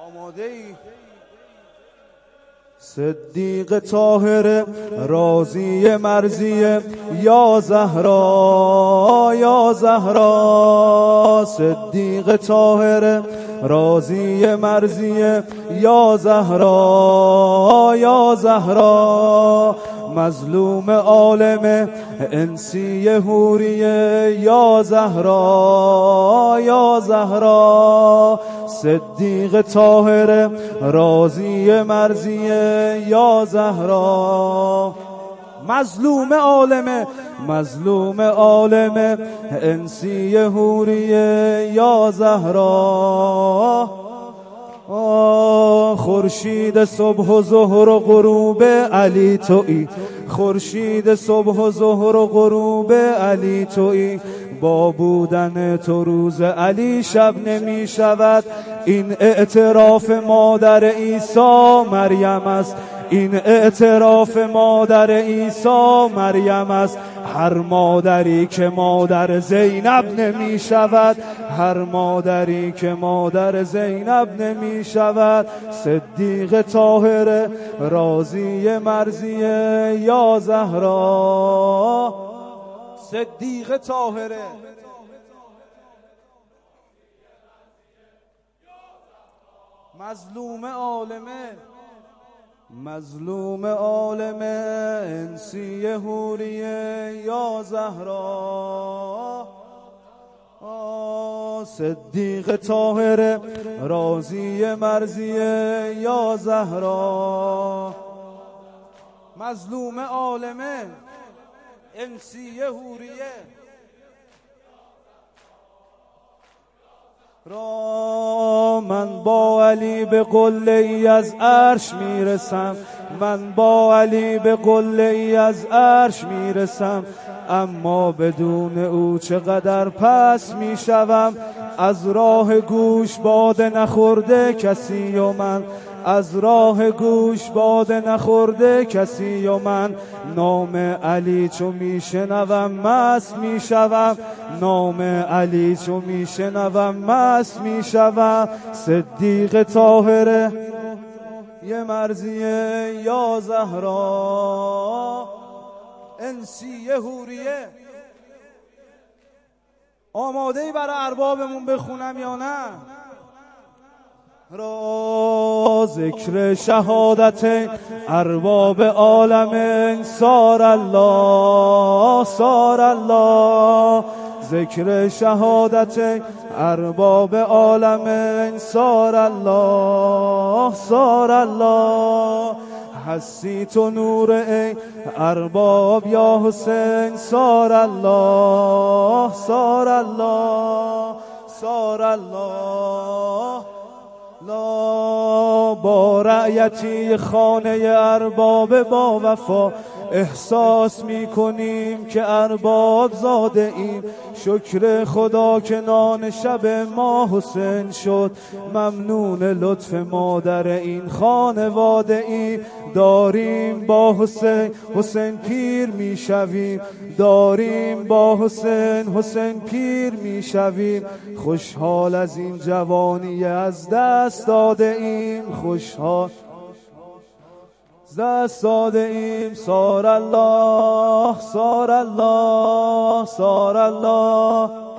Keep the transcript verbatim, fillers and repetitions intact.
آماده ای؟ صدیق طاهر رازی مرزی یا زهرا یا زهرا، صدیق طاهر رازی مرزی یا زهرا یا زهرا، مظلوم عالم انسی حوریه یا زهرا یا زهرا، صدیق طاهر رازی مرزی یا زهرا، مظلوم عالم مظلوم عالم انسی حوریه یا زهرا. خورشید صبح و ظهر و غروب علی تویی، خورشید صبح و ظهر و غروب علی تویی، با بودن تو روز علی شب نمی شود. این اعتراف مادر عیسی مریم است، این اعتراف مادر عیسی مریم است. هر مادری که مادر زینب نمی شود، هر مادری که مادر زینب نمی شود. صدیق طاهر رازی مرزی یا زهرا، صدیق طاهر مظلوم عالمه مظلوم عالم انسی حوریه یا زهرا، صدیق طاهر رازی مرزی یا زهرا، مظلوم عالم انسی حوریه را. من با علی به قله ای از عرش میرسم، من با علی به قله ای از عرش میرسم، اما بدون او چقدر پس میشوم. از راه گوش باده نخورده کسی و من، از راه گوش باده نخورده کسی و من. نام علی چو میشنوم مست میشوم، نام علی چو میشنوم مست میشوم. صدیق طاهر یه مرزیه یا زهرا، انسی حوریه. آماده ای برای اربابمون بخونم یا نه؟ را ذکر شهادت ارباب عالم سار الله سار الله، ذکر شهادت ارباب عالم سار الله سار الله. هستی تو نور ای ارباب یا حسین سار الله سار الله سار الله. لا با رعیتی خانه ارباب با وفا احساس می کنیم که ارباب زاده ایم. شکر خدا که نان شب ما حسین شد، ممنون لطف مادر این خانواده ایم. داریم با حسین حسین پیر می شویم، داریم با حسین حسین پیر می شویم. خوشحال از این جوانی از دست داده ایم، خوشحال دست داده ایم. سار الله سار الله سار الله.